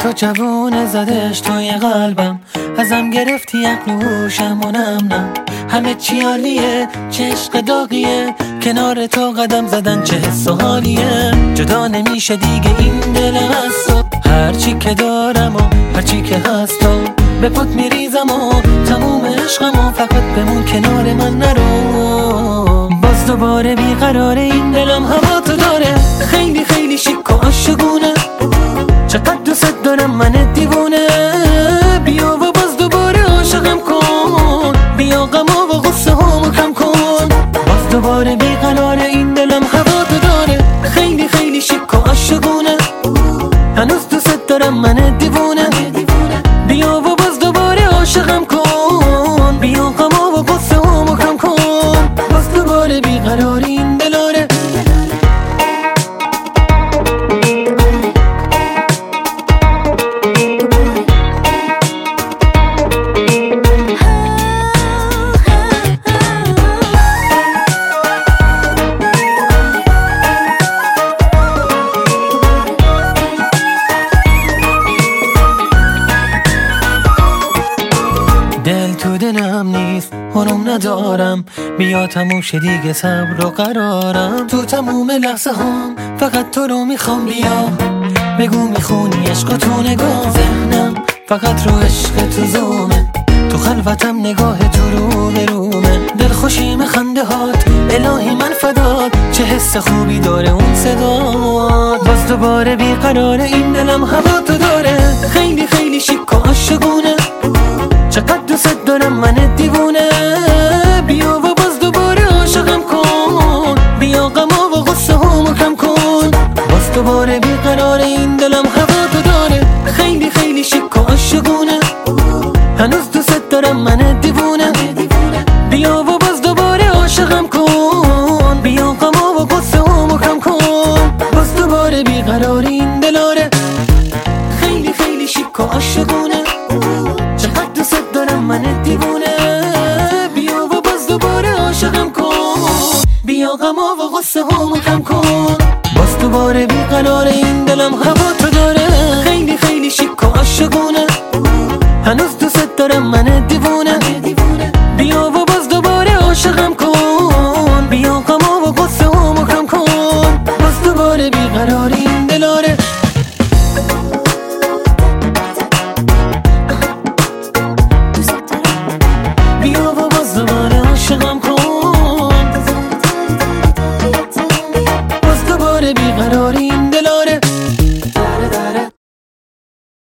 تو جوونه زدش توی قلبم، ازم گرفتی عقل و هوشم و نم همه چی عالیه، چه عشق داغیه، کنار تو قدم زدن چه حس و حالیه. جدا نمیشه دیگه این دل از تو، هرچی که دارم و هرچی که هست تو به پات میریزم و تموم عشقم و فقط بمون کنار من نرو. باز دوباره بیقراره این دلم هوا تو داره، خیلی خیلی شیک و عاشقونه، چقدر دوست دارم من دیوونه. بیا و باز دوباره عاشقم کن، بیا غم و غصه هامو کم کن. باز دوباره بیقراره این دلم هوا تو داره، خیلی خیلی شیک و عاشقونه، هنوز دوست دارم من دیوونه. بیا و باز دوباره عاشقم کن، بیا غم و غصه هامو کم کن. باز دوباره بیقراره این دلاره. دل تو دلم نیست، هنوم ندارم، بیا تموم شه دیگه صبر و قرارم. تو تموم لحظه هم فقط تو رو میخوام، بیا بگو میخونی عشق تو نگاه. ذهنم فقط رو عشق تو زومه، تو خلوتم نگاه تو رو به رومه. دلخوشیم خنده هات الهی من فدات، چه حس خوبی داره اون صدات. باز دوباره بیقراره این دلم هوا تو داره، خیلی خیلی شیک و عاشقونه، چقدر دوست دارم من دیوونه. بیا و باز دوباره عاشقم کن، بیا غم و غصه هامو کم کن. باز دوباره بیقراره این دلم هوا تو داره، خیلی خیلی شیک و عاشقونه، هنوز دوست دارم من دیوونه. بیا و باز دوباره عاشقم کن، بیا غم و غصه هامو کم کن. باز دوباره بیقراره این دلاره، خیلی خیلی شیک و عاشقونه، چقدر دوست دارم من دیوونه. بیا و باز دوباره عاشقم کن، بیا غم و غصه هامو کم کن. باز دوباره بیقراره این دلم هوا تو داره، خیلی خیلی شیک و عاشقونه، هنوز دوست دارم من دیوونه. بیا و باز دوباره عاشقم کن، بیا غم و غصه هامو کم کن. باز دوباره بیقراره این دلاره. بیا و باز دوباره عاشقم کن، باز دوباره بیقراری